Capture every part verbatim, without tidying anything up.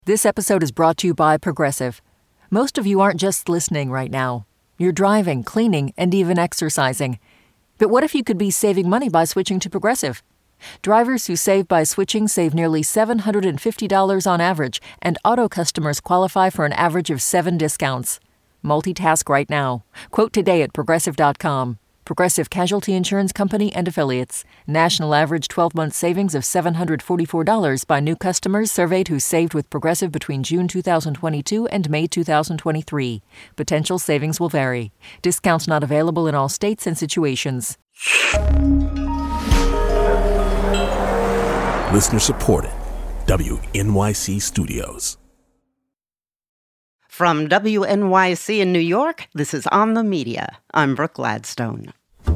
This episode is brought to you by Progressive. Most of you aren't just listening right now. You're driving, cleaning, and even exercising. But what if you could be saving money by switching to Progressive? Drivers who save by switching save nearly seven hundred fifty dollars on average, and auto customers qualify for an average of seven discounts. Multitask right now. Quote today at Progressive dot com. Progressive Casualty Insurance Company and Affiliates. National average twelve-month savings of seven hundred forty-four dollars by new customers surveyed who saved with Progressive between June two thousand twenty-two and May two thousand twenty-three. Potential savings will vary. Discounts not available in all states and situations. Listener supported. W N Y C Studios. From W N Y C in New York, this is On the Media. I'm Brooke Gladstone.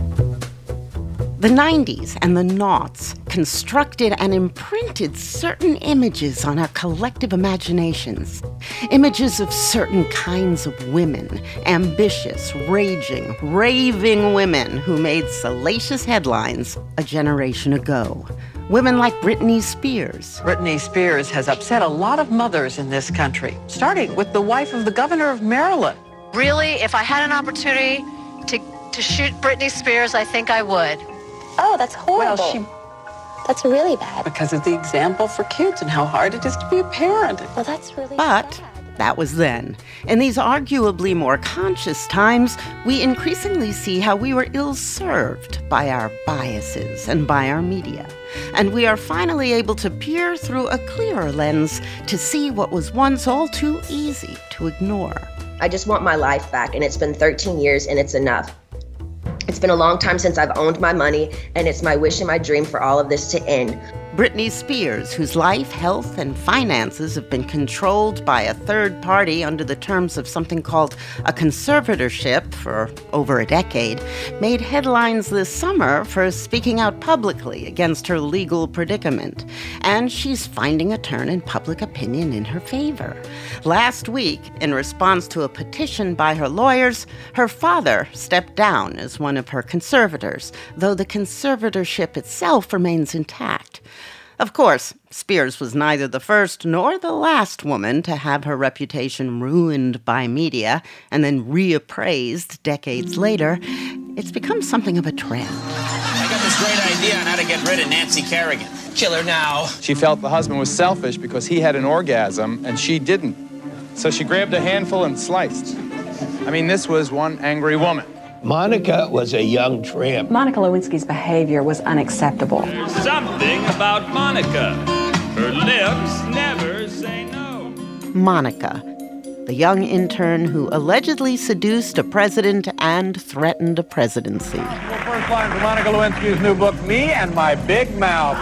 The nineties and the noughts constructed and imprinted certain images on our collective imaginations. Images of certain kinds of women, ambitious, raging, raving women who made salacious headlines a generation ago. Women like Britney Spears. Britney Spears has upset a lot of mothers in this country, starting with the wife of the governor of Maryland. Really, if I had an opportunity to, to shoot Britney Spears, I think I would. Oh, that's horrible. Well, she, that's really bad. because of the example for kids and how hard it is to be a parent. Well, that's really But sad. that was then. In these arguably more conscious times, we increasingly see how we were ill-served by our biases and by our media. And we are finally able to peer through a clearer lens to see what was once all too easy to ignore. I just want my life back, and it's been thirteen years, and it's enough. It's been a long time since I've owned my money, and it's my wish and my dream for all of this to end. Britney Spears, whose life, health, and finances have been controlled by a third party under the terms of something called a conservatorship for over a decade, made headlines this summer for speaking out publicly against her legal predicament. And she's finding a turn in public opinion in her favor. Last week, in response to a petition by her lawyers, her father stepped down as one of her conservators, though the conservatorship itself remains intact. Of course, Spears was neither the first nor the last woman to have her reputation ruined by media and then reappraised decades later. It's become something of a trend. I got this great idea on how to get rid of Nancy Kerrigan. Kill her now. She felt the husband was selfish because he had an orgasm and she didn't. So she grabbed a handful and sliced. I mean, this was one angry woman. Monica was a young tramp. Monica Lewinsky's behavior was unacceptable. There's something about Monica. Her lips never say no. Monica, the young intern who allegedly seduced a president and threatened a presidency. Well, first line from Monica Lewinsky's new book, Me and My Big Mouth.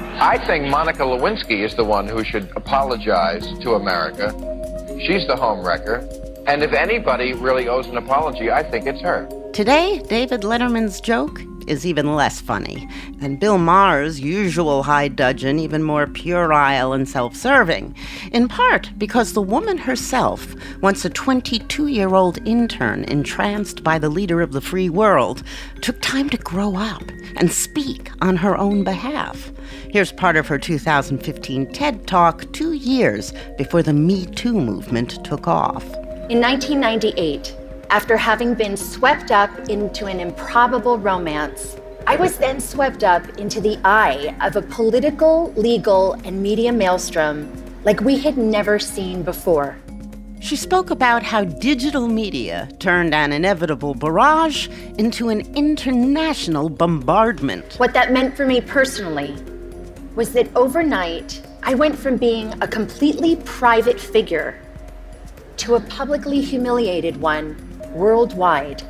I think Monica Lewinsky is the one who should apologize to America. She's the homewrecker. And if anybody really owes an apology, I think it's her. Today, David Letterman's joke is even less funny, and Bill Maher's usual high dudgeon even more puerile and self-serving, in part because the woman herself, once a twenty-two-year-old intern entranced by the leader of the free world, took time to grow up and speak on her own behalf. Here's part of her two thousand fifteen TED Talk two years before the Me Too movement took off. In nineteen ninety-eight, after having been swept up into an improbable romance, I was then swept up into the eye of a political, legal, and media maelstrom like we had never seen before. She spoke about how digital media turned an inevitable barrage into an international bombardment. What that meant for me personally was that overnight, I went from being a completely private figure to a publicly humiliated one worldwide.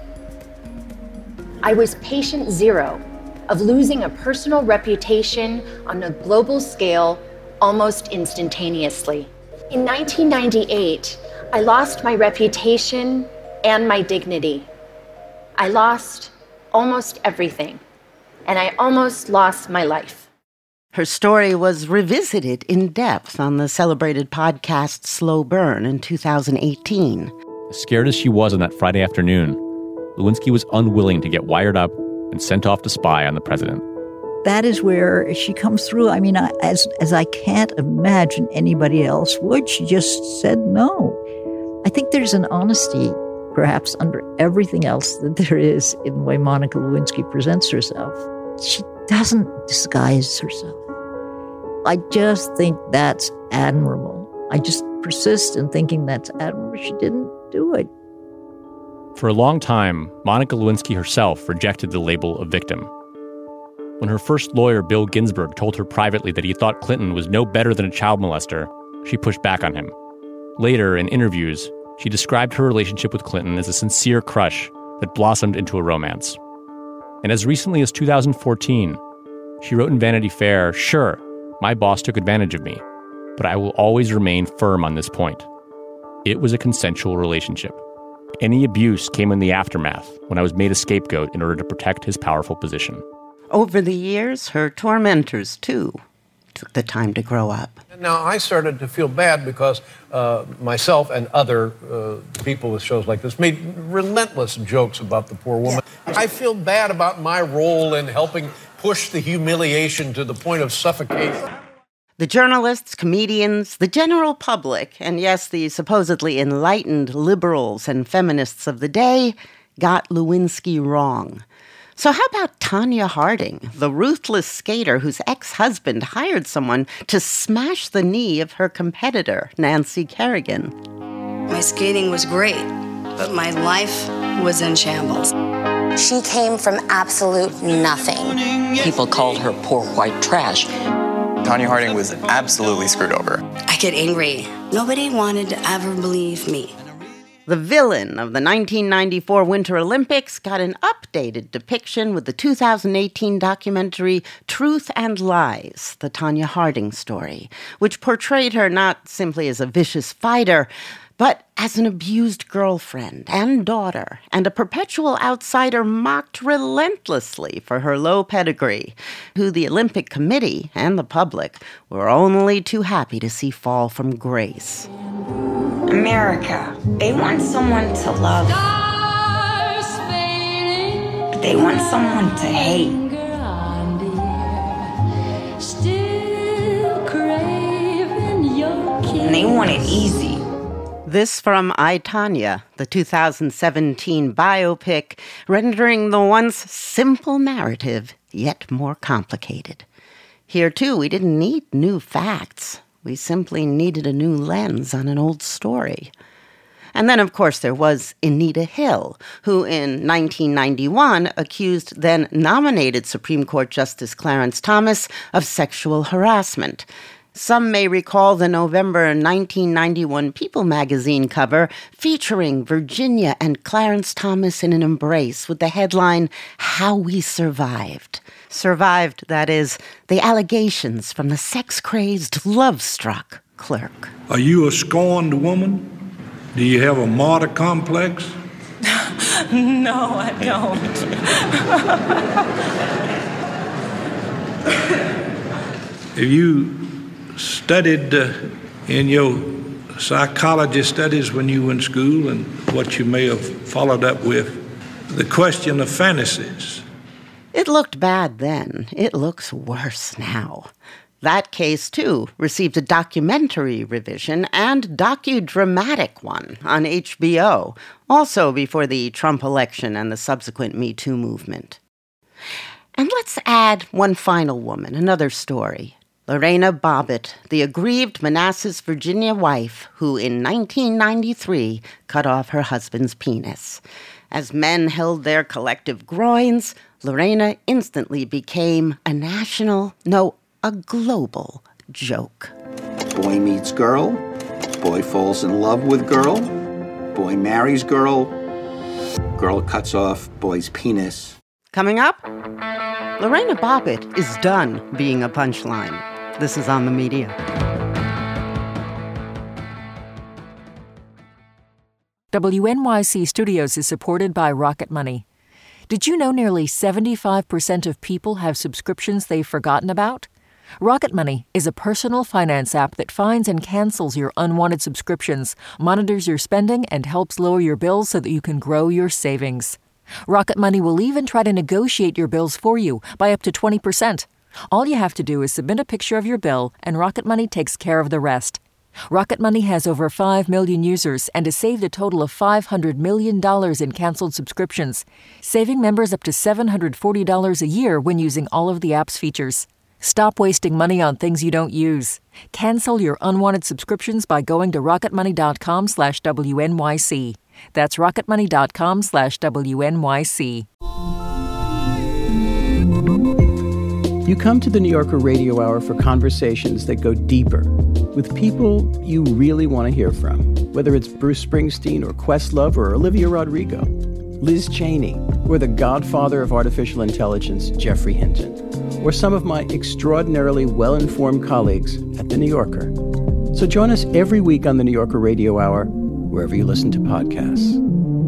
I was patient zero of losing a personal reputation on a global scale almost instantaneously. In nineteen ninety-eight, I lost my reputation and my dignity. I lost almost everything, and I almost lost my life. Her story was revisited in depth on the celebrated podcast Slow Burn in two thousand eighteen. As scared as she was on that Friday afternoon, Lewinsky was unwilling to get wired up and sent off to spy on the president. that is where she comes through. I mean, I, as as I can't imagine anybody else would. She just said no. I think there's an honesty, perhaps under everything else that there is in the way Monica Lewinsky presents herself. She doesn't disguise herself. I just think that's admirable. I just persist in thinking that's admirable. She didn't do it. For a long time, Monica Lewinsky herself rejected the label of victim. When her first lawyer, Bill Ginsburg, told her privately that he thought Clinton was no better than a child molester, she pushed back on him. Later, in interviews, she described her relationship with Clinton as a sincere crush that blossomed into a romance. And as recently as two thousand fourteen, she wrote in Vanity Fair, "Sure, my boss took advantage of me, but I will always remain firm on this point. It was a consensual relationship. Any abuse came in the aftermath when I was made a scapegoat in order to protect his powerful position." Over the years, her tormentors, too, took the time to grow up. Now, I started to feel bad because uh, myself and other uh, people with shows like this made relentless jokes about the poor woman. Yeah. I feel bad about my role in helping push the humiliation to the point of suffocation. The journalists, comedians, the general public, and yes, the supposedly enlightened liberals and feminists of the day got Lewinsky wrong. So how about Tonya Harding, the ruthless skater whose ex-husband hired someone to smash the knee of her competitor, Nancy Kerrigan? My skating was great, but my life was in shambles. She came from absolute nothing. People called her poor white trash. Tonya Harding was absolutely screwed over. I get angry. Nobody wanted to ever believe me. The villain of the nineteen ninety-four Winter Olympics got an updated depiction with the two thousand eighteen documentary Truth and Lies, the Tonya Harding story, which portrayed her not simply as a vicious fighter, but as an abused girlfriend and daughter, and a perpetual outsider mocked relentlessly for her low pedigree, who the Olympic Committee and the public were only too happy to see fall from grace. America, they want someone to love, but they want someone to hate. And they want it easy. This from I, Tonya, the two thousand seventeen biopic, rendering the once simple narrative yet more complicated. Here, too, we didn't need new facts. We simply needed a new lens on an old story. And then, of course, there was Anita Hill, who in nineteen ninety-one accused then-nominated Supreme Court Justice Clarence Thomas of sexual harassment. Some may recall the November nineteen ninety-one People magazine cover featuring Virginia and Clarence Thomas in an embrace with the headline, "How We Survived." Survived, that is, the allegations from the sex-crazed, love-struck clerk. Are you a scorned woman? Do you have a martyr complex? No, I don't. Have you studied uh, in your psychology studies when you were in school and what you may have followed up with, the question of fantasies? It looked bad then. It looks worse now. That case, too, received a documentary revision and docudramatic one on H B O, also before the Trump election and the subsequent Me Too movement. And let's add one final woman, another story. Lorena Bobbitt, the aggrieved Manassas, Virginia wife who in nineteen ninety-three cut off her husband's penis. As men held their collective groins, Lorena instantly became a national, no, a global joke. Boy meets girl, boy falls in love with girl, boy marries girl, girl cuts off boy's penis. Coming up, Lorena Bobbitt is done being a punchline. This is On the Media. W N Y C Studios is supported by Rocket Money. Did you know nearly seventy-five percent of people have subscriptions they've forgotten about? Rocket Money is a personal finance app that finds and cancels your unwanted subscriptions, monitors your spending, and helps lower your bills so that you can grow your savings. Rocket Money will even try to negotiate your bills for you by up to twenty percent. All you have to do is submit a picture of your bill, and Rocket Money takes care of the rest. Rocket Money has over five million users and has saved a total of five hundred million dollars in canceled subscriptions, saving members up to seven hundred forty dollars a year when using all of the app's features. Stop wasting money on things you don't use. Cancel your unwanted subscriptions by going to rocketmoney.com slash WNYC. That's rocketmoney.com slash WNYC. You come to the New Yorker Radio Hour for conversations that go deeper with people you really want to hear from, whether it's Bruce Springsteen or Questlove or Olivia Rodrigo, Liz Cheney, or the godfather of artificial intelligence, Jeffrey Hinton, or some of my extraordinarily well-informed colleagues at The New Yorker. So join us every week on the New Yorker Radio Hour, wherever you listen to podcasts.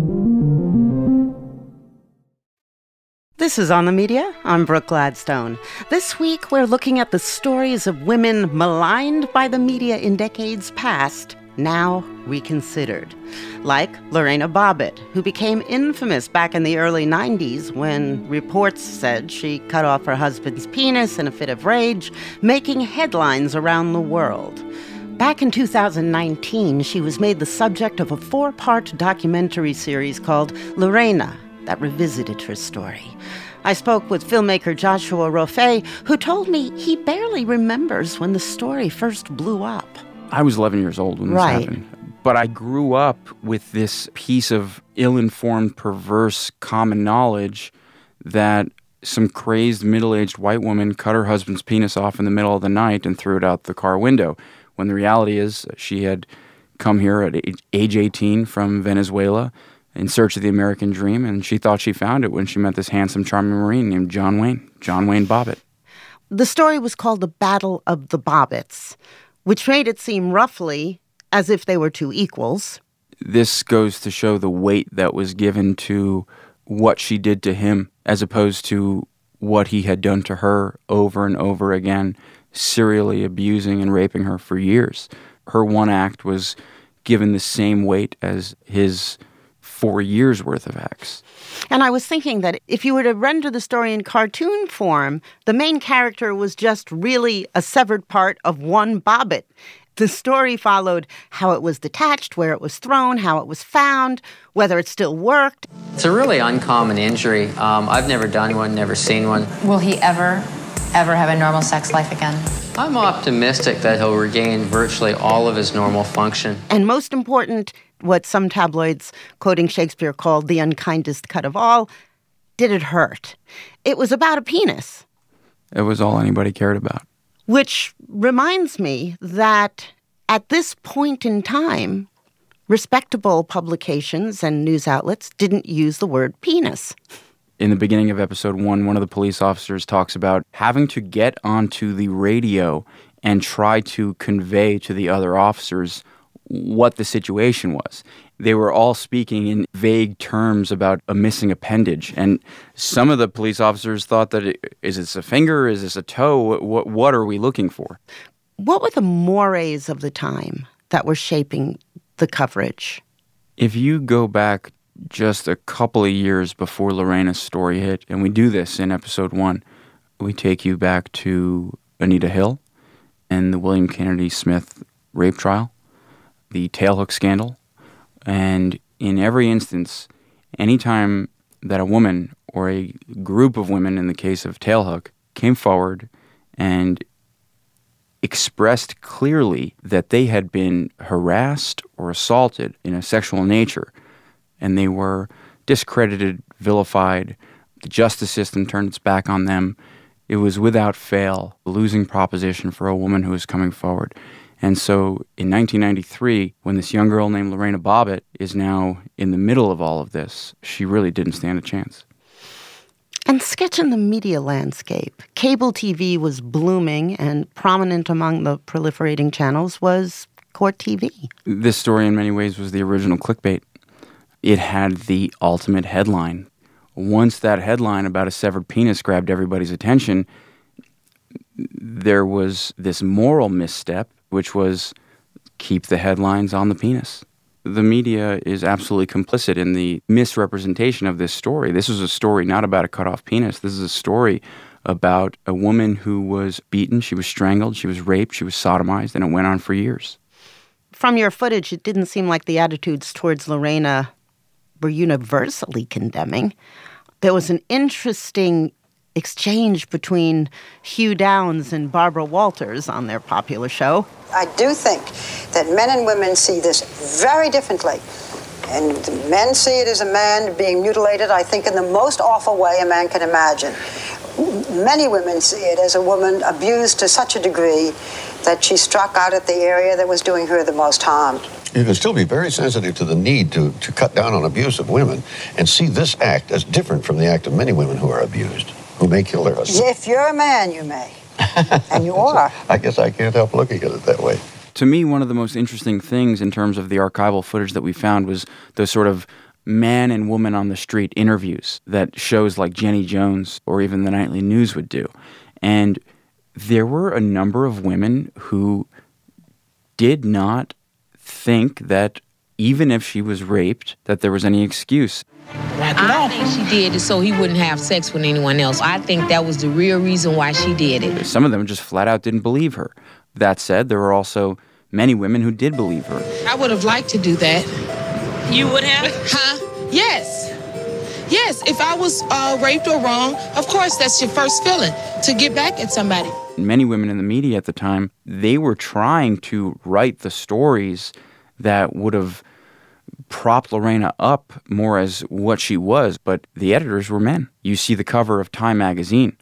This is On the Media. I'm Brooke Gladstone. This week, we're looking at the stories of women maligned by the media in decades past, now reconsidered. Like Lorena Bobbitt, who became infamous back in the early nineties when reports said she cut off her husband's penis in a fit of rage, making headlines around the world. Back in two thousand nineteen, she was made the subject of a four-part documentary series called Lorena that revisited her story. I spoke with filmmaker Joshua Rofe, who told me he barely remembers when the story first blew up. I was eleven years old when this right. happened. But I grew up with this piece of ill-informed, perverse common knowledge that some crazed middle-aged white woman cut her husband's penis off in the middle of the night and threw it out the car window, when the reality is she had come here at age eighteen from Venezuela in search of the American dream, and she thought she found it when she met this handsome, charming Marine named John Wayne, John Wayne Bobbitt. The story was called The Battle of the Bobbitts, which made it seem roughly as if they were two equals. This goes to show the weight that was given to what she did to him as opposed to what he had done to her over and over again, serially abusing and raping her for years. Her one act was given the same weight as his four years' worth of acts. And I was thinking that if you were to render the story in cartoon form, the main character was just really a severed part of one Bobbitt. The story followed how it was detached, where it was thrown, how it was found, whether it still worked. It's a really uncommon injury. Um, I've never done one, never seen one. Will he ever, ever have a normal sex life again? I'm optimistic that he'll regain virtually all of his normal function. And most important, what some tabloids, quoting Shakespeare, called the unkindest cut of all, did it hurt? It was about a penis. It was all anybody cared about. Which reminds me that at this point in time, respectable publications and news outlets didn't use the word penis. In the beginning of episode one, one of the police officers talks about having to get onto the radio and try to convey to the other officers what the situation was. They were all speaking in vague terms about a missing appendage. And some of the police officers thought that, it, is this a finger? Is this a toe? What, what are we looking for? What were the mores of the time that were shaping the coverage? If you go back just a couple of years before Lorena's story hit, and we do this in episode one, we take you back to Anita Hill and the William Kennedy Smith rape trial, the tailhook scandal. And in every instance, anytime that a woman or a group of women, in the case of Tailhook, came forward and expressed clearly that they had been harassed or assaulted in a sexual nature, and they were discredited, vilified, the justice system turned its back on them, it was without fail a losing proposition for a woman who was coming forward. And so in nineteen ninety-three, when this young girl named Lorena Bobbitt is now in the middle of all of this, she really didn't stand a chance. And sketching the media landscape, cable T V was blooming, and prominent among the proliferating channels was Court T V. This story in many ways was the original clickbait. It had the ultimate headline. Once that headline about a severed penis grabbed everybody's attention, there was this moral misstep, which was keep the headlines on the penis. The media is absolutely complicit in the misrepresentation of this story. This is a story not about a cut-off penis. This is a story about a woman who was beaten, she was strangled, she was raped, she was sodomized, and it went on for years. From your footage, it didn't seem like the attitudes towards Lorena were universally condemning. There was an interesting exchange between Hugh Downs and Barbara Walters on their popular show. I do think that men and women see this very differently. And men see it as a man being mutilated, I think, in the most awful way a man can imagine. Many women see it as a woman abused to such a degree that she struck out at the area that was doing her the most harm. You can still be very sensitive to the need to, to cut down on abuse of women and see this act as different from the act of many women who are abused, who may kill their husbands. If you're a man, you may. And you are. I guess I can't help looking at it that way. To me, one of the most interesting things in terms of the archival footage that we found was those sort of man and woman on the street interviews that shows like Jenny Jones or even the Nightly News would do. And there were a number of women who did not think that even if she was raped, that there was any excuse. I think she did it so he wouldn't have sex with anyone else. I think that was the real reason why she did it. Some of them just flat out didn't believe her. That said, there were also many women who did believe her. I would have liked to do that. You would have? Huh? Yes. Yes, if I was uh, raped or wrong, of course that's your first feeling, to get back at somebody. Many women in the media at the time, they were trying to write the stories that would have propped Lorena up more as what she was, but the editors were men. You see the cover of Time magazine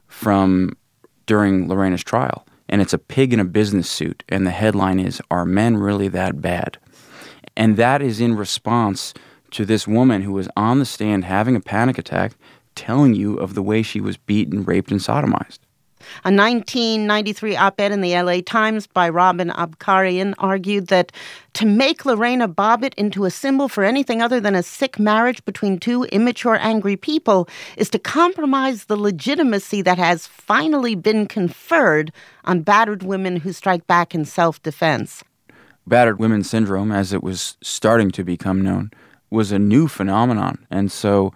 from during Lorena's trial, and it's a pig in a business suit, and the headline is, "Are Men Really That Bad?" And that is in response to this woman who was on the stand having a panic attack, telling you of the way she was beaten, raped, and sodomized. A nineteen ninety-three op-ed in the L A Times by Robin Abkarian argued that to make Lorena Bobbitt into a symbol for anything other than a sick marriage between two immature, angry people is to compromise the legitimacy that has finally been conferred on battered women who strike back in self-defense. Battered women syndrome, as it was starting to become known, was a new phenomenon. And so,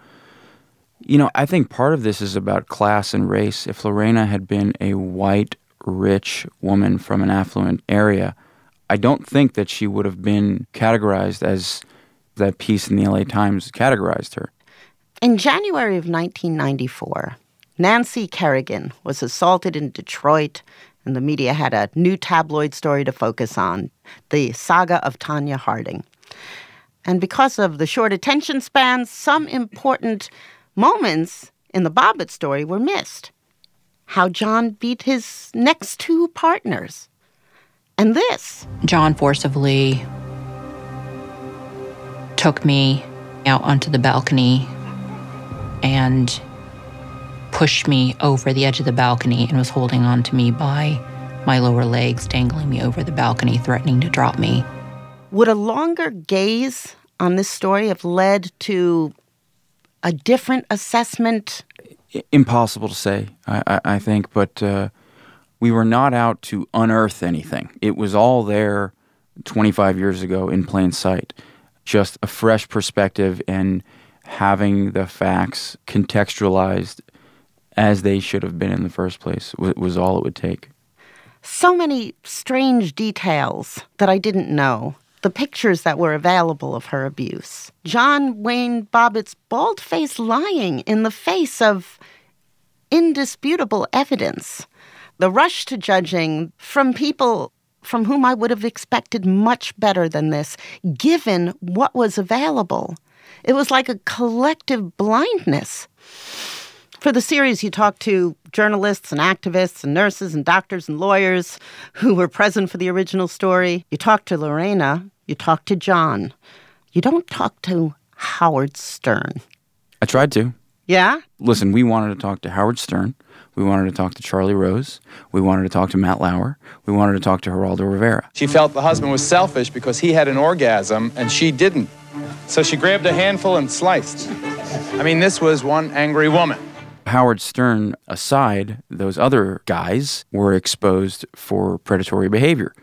you know, I think part of this is about class and race. If Lorena had been a white, rich woman from an affluent area, I don't think that she would have been categorized as that piece in the L A Times categorized her. In January of nineteen ninety-four, Nancy Kerrigan was assaulted in Detroit, and the media had a new tabloid story to focus on, the saga of Tonya Harding. And because of the short attention spans, some important moments in the Bobbitt story were missed. How John beat his next two partners. And this. John forcibly took me out onto the balcony and pushed me over the edge of the balcony and was holding on to me by my lower legs, dangling me over the balcony, threatening to drop me. Would a longer gaze on this story have led to a different assessment? Impossible to say, I, I, I think, but uh, we were not out to unearth anything. It was all there twenty-five years ago in plain sight. Just a fresh perspective and having the facts contextualized as they should have been in the first place was, was all it would take. So many strange details that I didn't know. The pictures that were available of her abuse. John Wayne Bobbitt's bald-faced lying in the face of indisputable evidence. The rush to judging from people from whom I would have expected much better than this, given what was available. It was like a collective blindness. For the series, you talked to journalists and activists and nurses and doctors and lawyers who were present for the original story. You talked to Lorena. You talked to John. You don't talk to Howard Stern. I tried to. Yeah? Listen, we wanted to talk to Howard Stern. We wanted to talk to Charlie Rose. We wanted to talk to Matt Lauer. We wanted to talk to Geraldo Rivera. She felt the husband was selfish because he had an orgasm and she didn't. So she grabbed a handful and sliced. I mean, this was one angry woman. Howard Stern aside, those other guys were exposed for predatory behavior.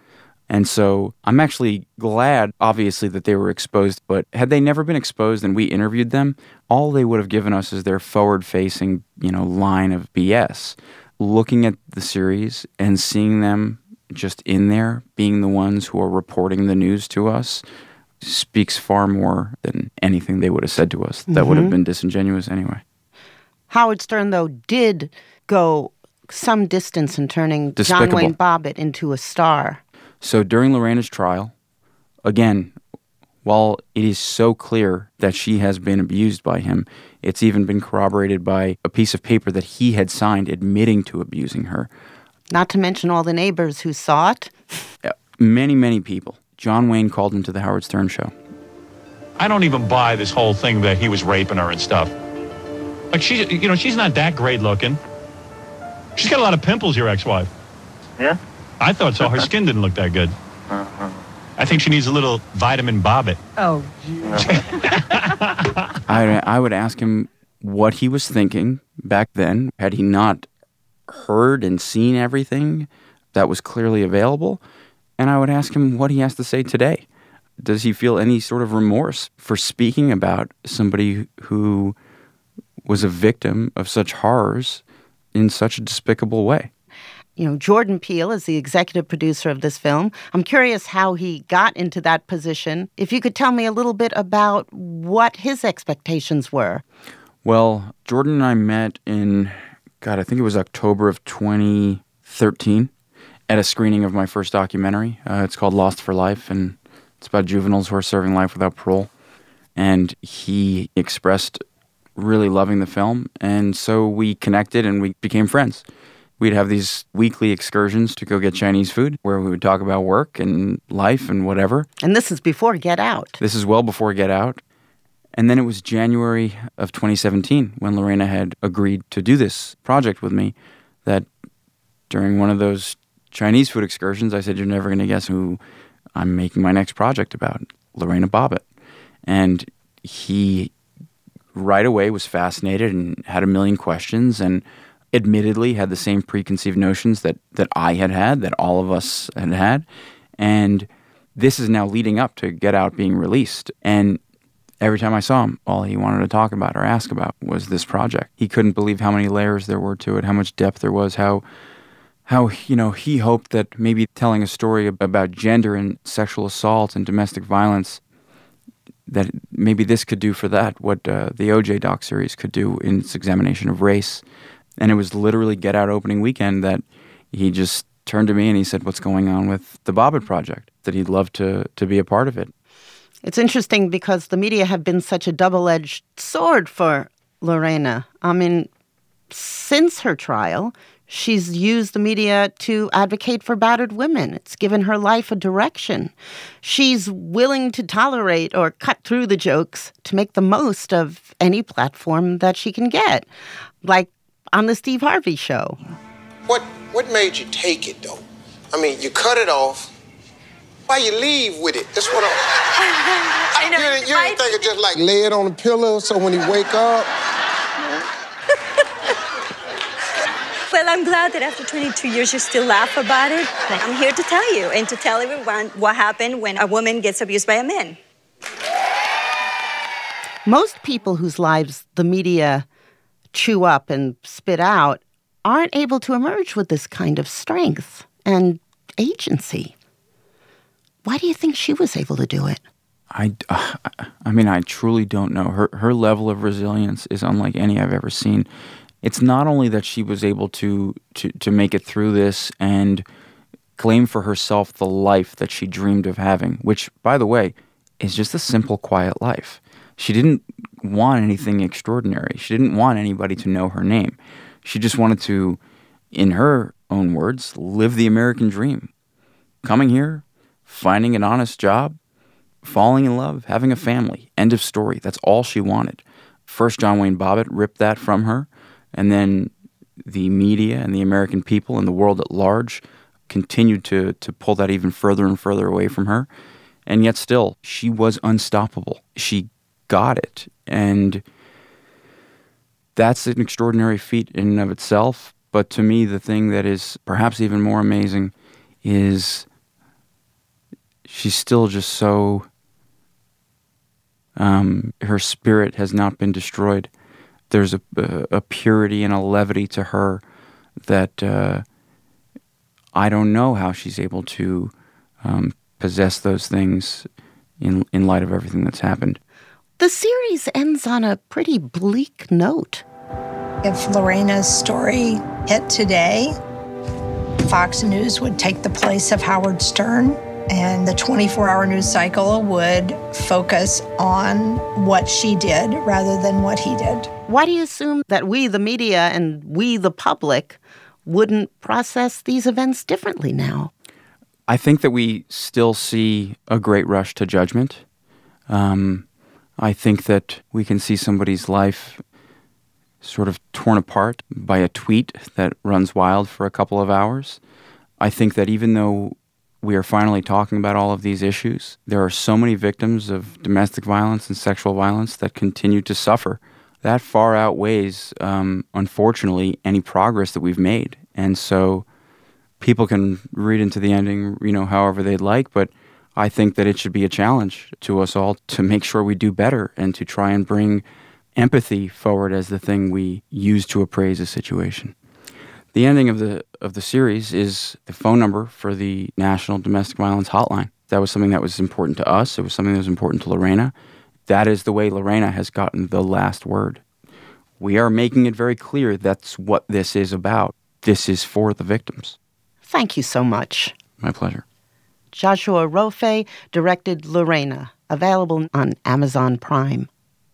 And so I'm actually glad, obviously, that they were exposed. But had they never been exposed and we interviewed them, all they would have given us is their forward-facing, you know, line of B S. Looking at the series and seeing them just in there, being the ones who are reporting the news to us, speaks far more than anything they would have said to us. That Mm-hmm. would have been disingenuous anyway. Howard Stern, though, did go some distance in turning Despicable. John Wayne Bobbitt into a star. So during Lorena's trial, again, while it is so clear that she has been abused by him, it's even been corroborated by a piece of paper that he had signed admitting to abusing her. Not to mention all the neighbors who saw it. Many, many people. John Wayne called into the Howard Stern show. I don't even buy this whole thing that he was raping her and stuff. Like, she's, you know, she's not that great looking. She's got a lot of pimples, your ex-wife. Yeah? I thought so. Her skin didn't look that good. I think she needs a little vitamin Bobbitt. Oh, I, I would ask him what he was thinking back then. Had he not heard and seen everything that was clearly available? And I would ask him what he has to say today. Does he feel any sort of remorse for speaking about somebody who was a victim of such horrors in such a despicable way? You know, Jordan Peele is the executive producer of this film. I'm curious how he got into that position. If you could tell me a little bit about what his expectations were. Well, Jordan and I met in, God, I think it was October of twenty thirteen at a screening of my first documentary. Uh, it's called Lost for Life, and it's about juveniles who are serving life without parole. And he expressed really loving the film, and so we connected and we became friends. We'd have these weekly excursions to go get Chinese food where we would talk about work and life and whatever. And this is before Get Out. This is well before Get Out. And then it was January of twenty seventeen when Lorena had agreed to do this project with me, that during one of those Chinese food excursions, I said, "You're never going to guess who I'm making my next project about, Lorena Bobbitt." And he right away was fascinated and had a million questions, and admittedly had the same preconceived notions that, that I had had, that all of us had had. And this is now leading up to Get Out being released. And every time I saw him, all he wanted to talk about or ask about was this project. He couldn't believe how many layers there were to it, how much depth there was, how, how you know, he hoped that maybe telling a story about gender and sexual assault and domestic violence, that maybe this could do for that what uh, the O J doc series could do in its examination of race. And it was literally Get Out opening weekend that he just turned to me and he said, "What's going on with the Bobbitt Project?" That he'd love to to be a part of it. It's interesting because the media have been such a double-edged sword for Lorena. I mean, since her trial, she's used the media to advocate for battered women. It's given her life a direction. She's willing to tolerate or cut through the jokes to make the most of any platform that she can get, like on the Steve Harvey Show. What what made you take it, though? I mean, you cut it off. Why you leave with it? That's what I'm... I know. You, didn't- you didn't think of just like lay it on the pillow so when he wake up... Well, I'm glad that after twenty-two years you still laugh about it. I'm here to tell you and to tell everyone what happened when a woman gets abused by a man. Most people whose lives the media chew up and spit out aren't able to emerge with this kind of strength and agency. Why do you think she was able to do it? I, uh, I mean, I truly don't know. Her her level of resilience is unlike any I've ever seen. It's not only that she was able to, to, to make it through this and claim for herself the life that she dreamed of having, which, by the way, is just a simple, quiet life. She didn't want anything extraordinary. She didn't want anybody to know her name. She just wanted to, in her own words, live the American dream. Coming here, finding an honest job, falling in love, having a family. End of story. That's all she wanted. First, John Wayne Bobbitt ripped that from her, and then the media and the American people and the world at large continued to to pull that even further and further away from her. And yet still, she was unstoppable. She got it. And that's an extraordinary feat in and of itself. But to me, the thing that is perhaps even more amazing is she's still just so, um, her spirit has not been destroyed. There's a, a purity and a levity to her that uh, I don't know how she's able to um, possess those things in in light of everything that's happened. The series ends on a pretty bleak note. If Lorena's story hit today, Fox News would take the place of Howard Stern, and the twenty-four hour news cycle would focus on what she did rather than what he did. Why do you assume that we, the media, and we, the public, wouldn't process these events differently now? I think that we still see a great rush to judgment. Um, I think that we can see somebody's life sort of torn apart by a tweet that runs wild for a couple of hours. I think that even though we are finally talking about all of these issues, there are so many victims of domestic violence and sexual violence that continue to suffer. That far outweighs, um, unfortunately, any progress that we've made. And so people can read into the ending, you know, however they'd like, but I think that it should be a challenge to us all to make sure we do better and to try and bring empathy forward as the thing we use to appraise a situation. The ending of the of the series is the phone number for the National Domestic Violence Hotline. That was something that was important to us. It was something that was important to Lorena. That is the way Lorena has gotten the last word. We are making it very clear that's what this is about. This is for the victims. Thank you so much. My pleasure. Joshua Rofe directed Lorena, available on Amazon Prime.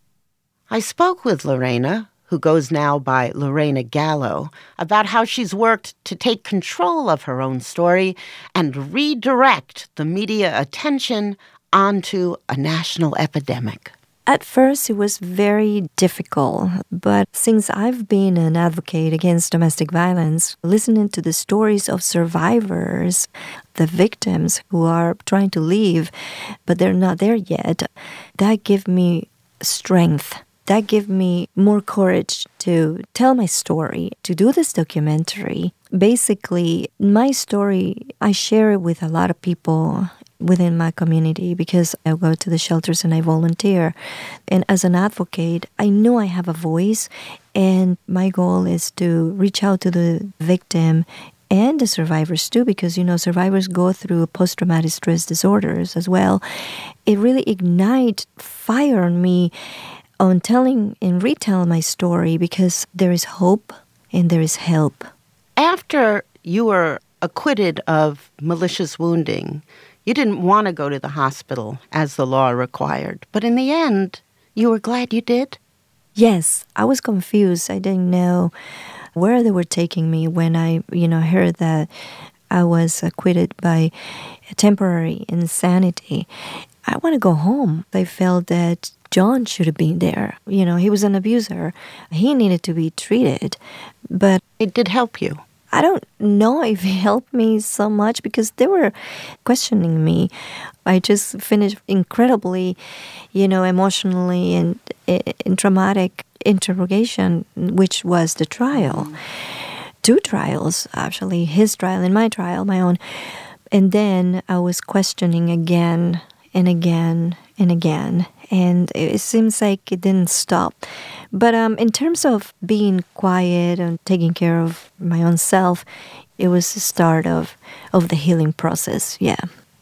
I spoke with Lorena, who goes now by Lorena Gallo, about how she's worked to take control of her own story and redirect the media attention onto a national epidemic. At first, it was very difficult, but since I've been an advocate against domestic violence, listening to the stories of survivors, the victims who are trying to leave, but they're not there yet, that gave me strength. That gave me more courage to tell my story, to do this documentary. Basically, my story, I share it with a lot of people within my community because I go to the shelters and I volunteer. And as an advocate, I know I have a voice, and my goal is to reach out to the victim and the survivors too, because, you know, survivors go through post-traumatic stress disorders as well. It really ignited fire on me on telling and retell my story because there is hope and there is help. After you were acquitted of malicious wounding, you didn't want to go to the hospital as the law required. But in the end, you were glad you did? Yes, I was confused. I didn't know where they were taking me when I, you know, heard that I was acquitted by temporary insanity. I want to go home. I felt that John should have been there. You know, he was an abuser. He needed to be treated. But it did help you. I don't know if it helped me so much because they were questioning me. I just finished incredibly, you know, emotionally and, and traumatic interrogation, which was the trial. Mm. Two trials, actually, his trial and my trial, my own. And then I was questioning again and again and again. And it seems like it didn't stop. But um, in terms of being quiet and taking care of my own self, it was the start of, of the healing process, yeah.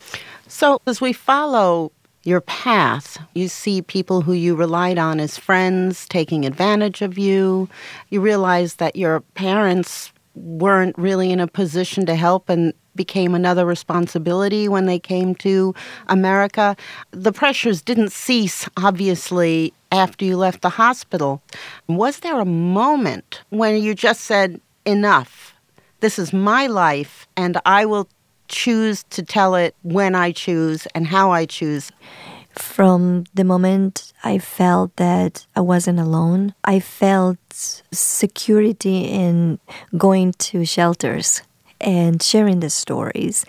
So as we follow your path, you see people who you relied on as friends taking advantage of you. You realize that your parents weren't really in a position to help and became another responsibility when they came to America. The pressures didn't cease, obviously, after you left the hospital. Was there a moment when you just said, enough, this is my life, and I will choose to tell it when I choose and how I choose? From the moment I felt that I wasn't alone, I felt security in going to shelters and sharing the stories.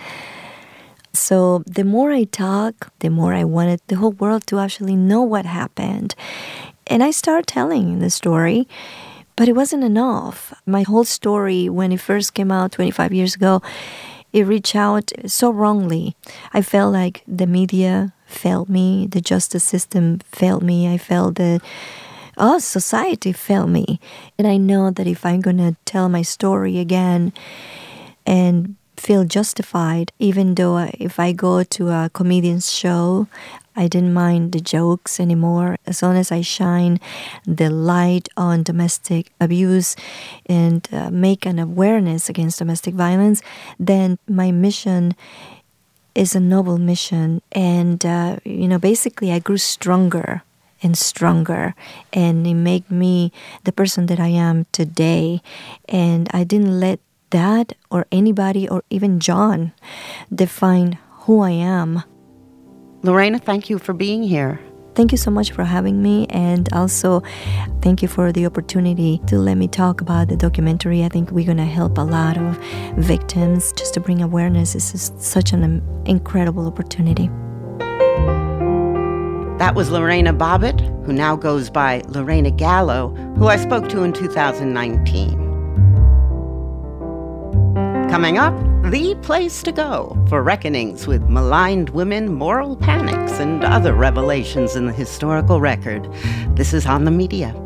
So the more I talk, the more I wanted the whole world to actually know what happened. And I started telling the story, but it wasn't enough. My whole story, when it first came out twenty-five years ago, it reached out so wrongly. I felt like the media failed me, the justice system failed me. I felt that, oh, society failed me. And I know that if I'm going to tell my story again and feel justified, even though if I go to a comedian's show, I didn't mind the jokes anymore. As long as I shine the light on domestic abuse and uh, make an awareness against domestic violence, then my mission is a noble mission. And, uh, you know, basically I grew stronger and stronger, and it made me the person that I am today. And I didn't let that or anybody or even John define who I am. Lorena, thank you for being here. Thank you so much for having me, and also thank you for the opportunity to let me talk about the documentary. I think we're going to help a lot of victims just to bring awareness. This is such an incredible opportunity. That was Lorena Bobbitt, who now goes by Lorena Gallo, who I spoke to in two thousand nineteen. Coming up, the place to go for reckonings with maligned women, moral panics, and other revelations in the historical record. This is On the Media.